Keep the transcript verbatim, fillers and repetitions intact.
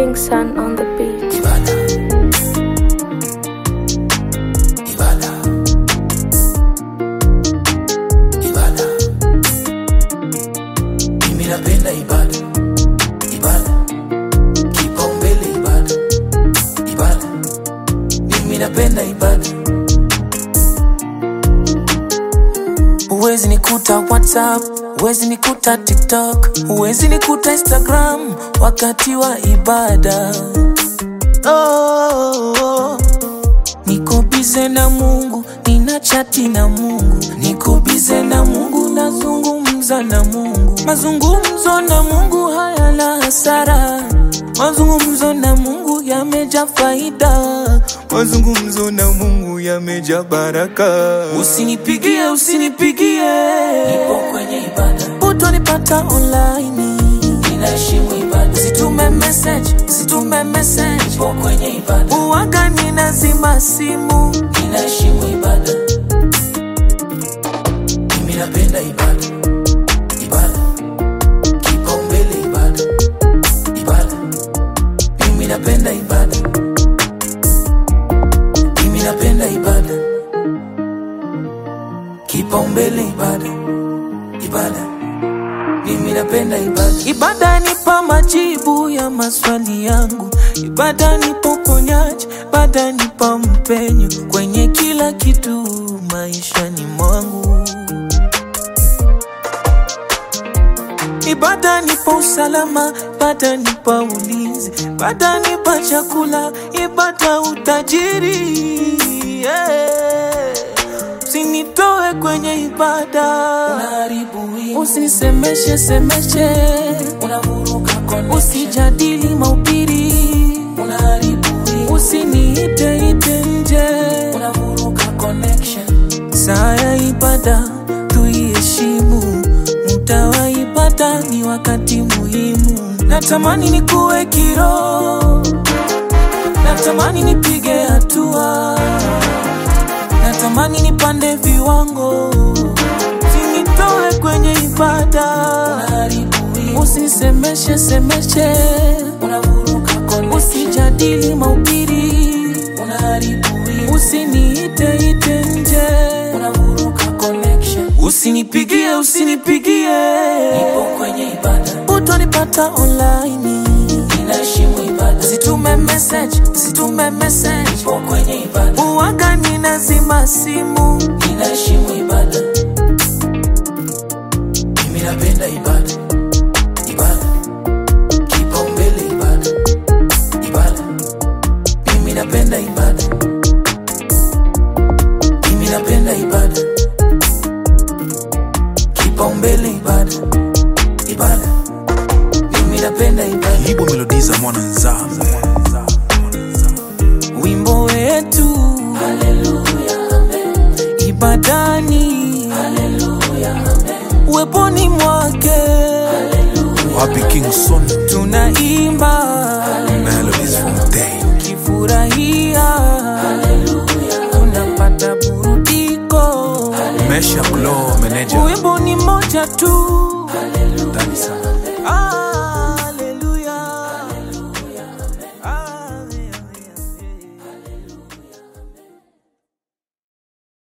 King Sun on the beat. Ibada. Ibada. Ibada. Mimi napenda ibada. Ibada. Kipaumbele ibada. Ibada. Mimi napenda ibada. Huwezi nikuta WhatsApp, huwezi nikuta TikTok, huwezi nikuta Instagram wakati wa ibada. Oh, oh. Niko bize na Mungu, nina chati na Mungu. Niko bize na Mungu, nazungumza na Mungu. Mazungumzo na Mungu hayana hasara. Mazungumzo na Mungu yamejaa faida. Mazungumzo na Mungu yamejaa baraka. Usinipigie, usinipigie, nipo kwenye ibada. Utanipata online, ninaheshimu ibada. Usitume message, usitume message, nipo kwenye ibada. Uwaga ninazima simu, ninaheshimu ibada. Mimi napenda ibada. Ibada. Kipaumbele ibada. Ibada. Mimi napenda ibada. Mimi napenda ibada. Kipaumbele ibada. Ibada. Mimi napenda ibada. Ibada nipa majibu ya maswali yangu. Ibada nipa uponyaji. Ibada nipa mpenyo kwenye kila kitu maishani mwangu. Ibada nipa usalama. Ibada nipa ulinzi. Ibada nipa chakula. Ibada utajiri. Yeah. Usinitoe kwenye ibada, unaharibu wimbo. Usinisemeshe semeshe, unavuruga connection. Usijadili mahubiri, unaharibu wimbo. Usiniite ite nje, unavuruga connection. Saa ya ibada tuiheshimu. Muda wa ibada ni wakati muhimu. Natamani nikuwe kiroho, natamani nipige hatua, natamani nipande viwango. Usinitoe kwenye ibada, unaharibu wimbo. Usinisemeshe semeshe, unavuruga connection. Usijadili mahubiri, unaharibu wimbo. Usiniite ite nje, unavuruga connection. Usinipigie, usinipigie, nipo kwenye ibada. Utanipata online, ninaheshimu ibada. Usitume message, usitume message, nipo kwenye ibada. Uwaga ninazima simu, ninaheshimu ibada. Mimi napenda ibada. Ibada. Kipaumbele ibada. Ibada. Mimi napenda ibada. Mimi napenda ibada. Kipaumbele ibada. Ibada. Mimi napenda ibada. Libo melodiza mwana nzambe. Wimbo wetu haleluya amen. Ibadani haleluya amen. Uweponi mwake haleluya. Wapi King Sun tunaimba melodies from day. Kifurahia haleluya. Tunapata burudiko Mesha Glow manager. Wimbo ni moja tu haleluya. Ndani sana. Ah.